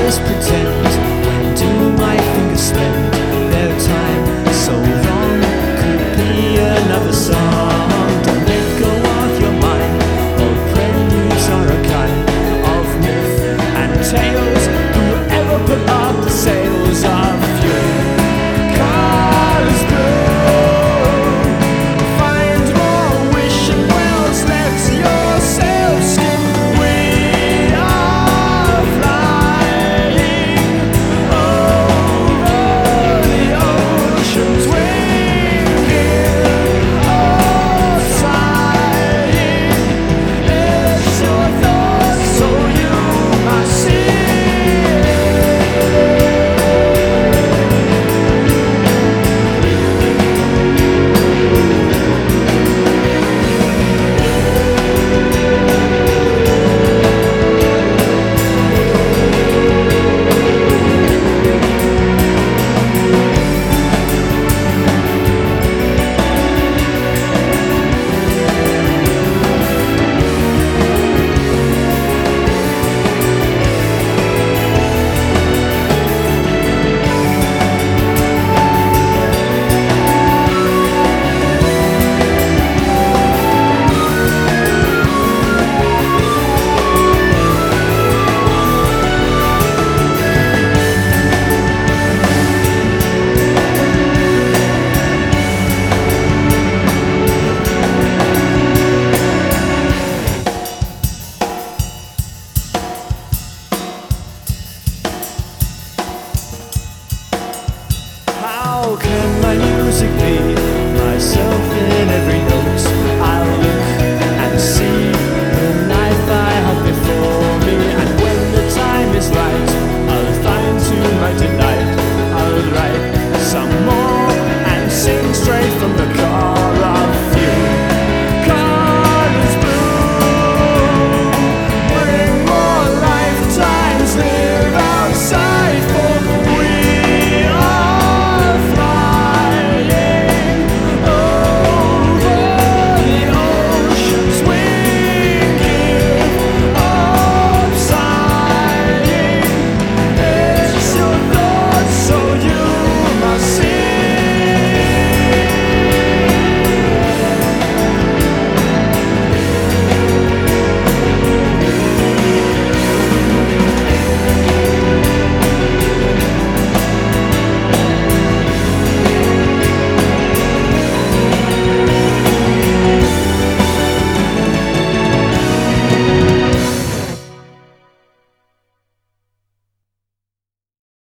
eyes pretend? When do my fingers spend their time? So long could be another song. Don't let go of your mind. All preludes are a kind of myth and tales. Whoever put up the sails of fury? Colors blue. Find more wishing wells. Let yourself skim. We are flying over the oceans, winging or sighing. It's your thoughts, so you must see. How can my music be myself in every note?